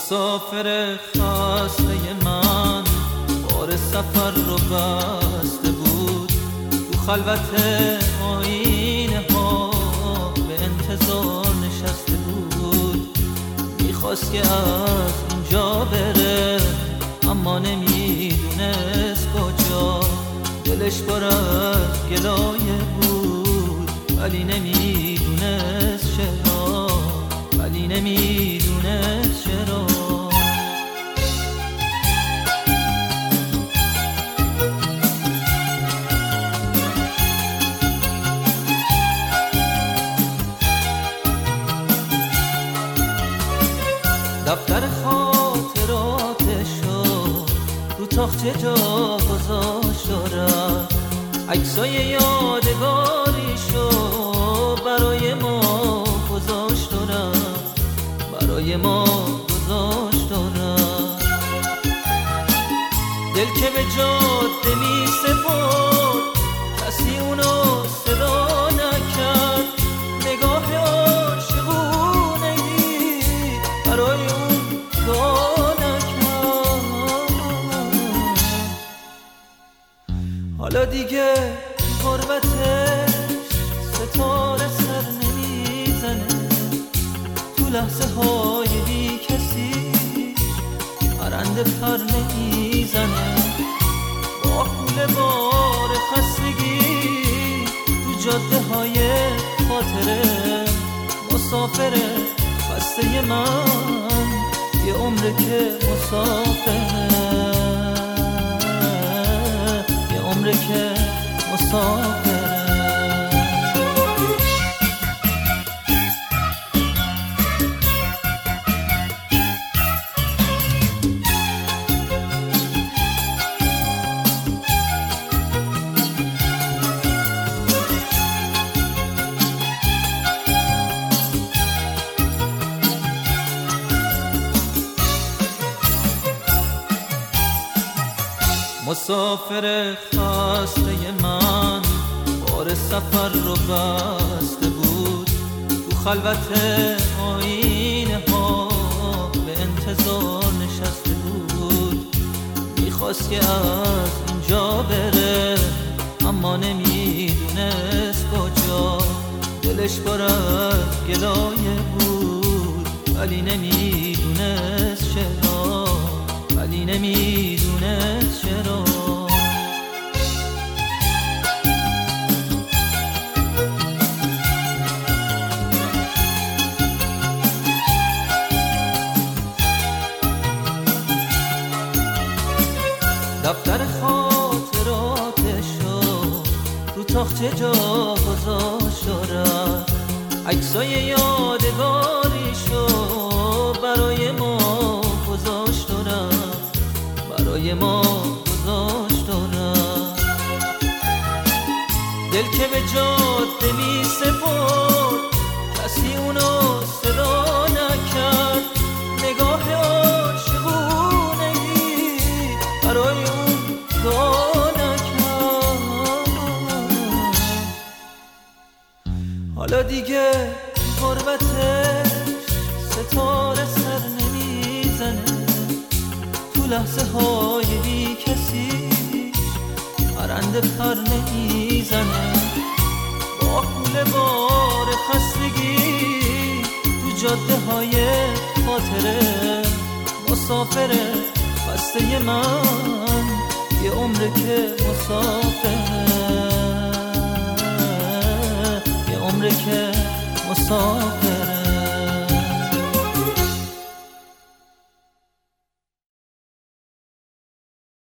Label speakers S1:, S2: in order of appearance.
S1: مسافر خسته من بار سفر رو بسته بود، تو خلوت آینه ها به انتظار نشسته بود. میخواست که از اینجا بره اما نمیدونست کجا، دلش پر از گلایه بود ولی نمیدونست چرا، ولی نمیدونست چرا. دفتر خاطراتشو رو تاخچه جا گذاشت و رفت، عکسای یادگاریشو برای ما گذاشت و رفت، برای ما گذاشت و رفت. دل که به جاده می سپرد کسی اونو صدا نکرد، نگاه عاشقونه‌ای برای اون دعا نکرد. حالا دیگه غربتش ستاره سر نمیزنه، تو لحظه های بی کسی پرنده پر نمیزنه. با کوله بار خستگی تو جاده های خاطره مسافره خسته من، یه عمره که مسافره، یه عمره که مسافره. مسافر خسته من بار سفر رو بسته بود، تو خلوت آینه ها به انتظار نشسته بود. میخواست که از اینجا بره اما نمیدونست کجا، دلش پر از گلایه بود ولی نمیدونست چرا، ولی نمیدونست چرا. دفتر خاطراتشو رو تاخچه جا گذاشت و رفت، عکسای یادگاریشو برای ما گذاشت و رفت، برای ما گذاشت و رفت. دل که به جاده می سپرد کسی اونو صدا نکرد، نگاه عاشقونه‌ای برای اون دعا نکرد. حالا دیگه غربتش ستاره سر نمیزنه، تو لحظه های بی کسی پرنده پر نمیزنه. با کوله بار خستگی تو جاده های خاطره مسافره خسته من، یه عمره که مسافره، یه عمره که مسافره.